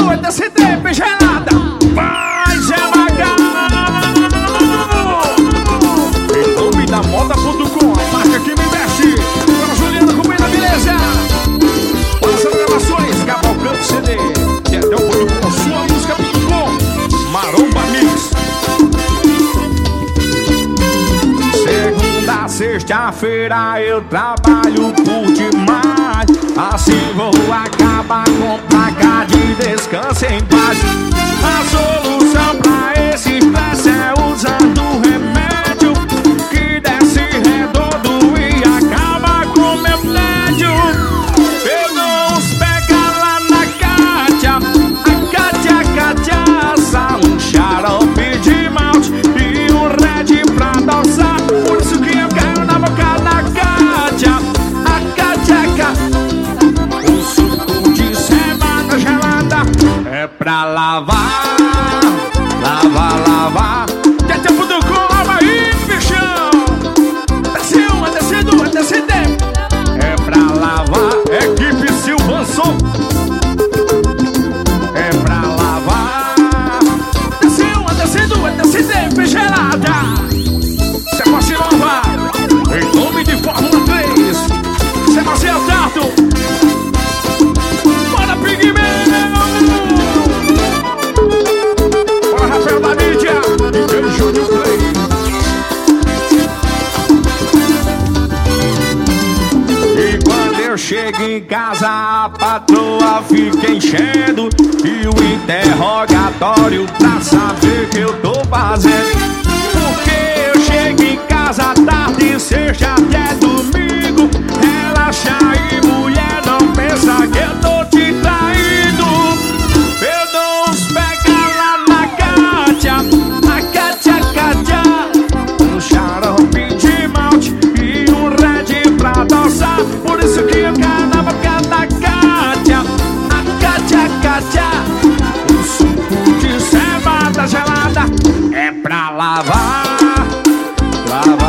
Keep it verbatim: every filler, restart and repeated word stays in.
dois, desse tempo gelada. Vai, Zé Magal. Em nome da moda ponto com, a marca que me veste. Dona Juliana com a beleza. Passa gravações, Cavalcante C D. E até o ponto com, sua música ponto com. Maromba Mix. Segunda, sexta-feira eu trabalho por demais. Assim vou acabar com placa de descanso em paz. A solução pra esse estresse é usando o remédio que desce redondo e acaba com meu tédio. Eu não os pega lá na Cátia, a Cátia, a Cátia, um xarope de malte e um red pra dançar. Por isso que eu quero na boca da Cátia, a Cátia, a Cátia. O suco de cevada gelada é pra lavar, lavar, lavar. Que é tempo do com, lava aí, bichão. Desce uma, desce duas, desce três. É pra lavar, equipe Silvanson. É pra lavar. Desce uma, desce duas, desce três, gelada. Sequência nova, em nome de Fórmula três. Sebastião Tato. Bora, Pigman. Bora, Rafael da mídia. E Júnior Play. E quando eu chego em casa, a patroa fica enchendo e o interrogatório pra saber o que eu tô fazendo. Porque eu chego em casa tarde, seja até domingo. Relaxa aí, mulher, não pensa que eu tô te traindo. Eu dou uns pega lá na Cátia, a Cátia, a Cátia. Um xarope de malte e um red pra dançar. Por isso que eu quero na boca da Cátia, a Cátia, a Cátia. O suco de cevada gelada é pra lavar, lavar.